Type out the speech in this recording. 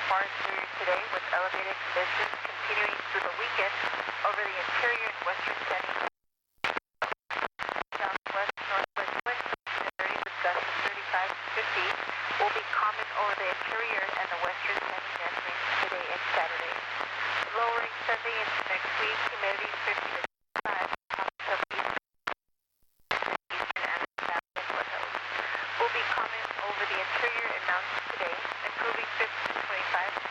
far through today with elevated conditions continuing through the weekend over the interior and western settings. Southwest, northwest winds in the 30s with gusts of 35 to 50 will be common over the interior and the western semi-memories today and Saturday. Lowering Sunday into next week, humidity 50 to 65, of eastern and southern foothills will be common over the interior and mountains today, improving 50 to 25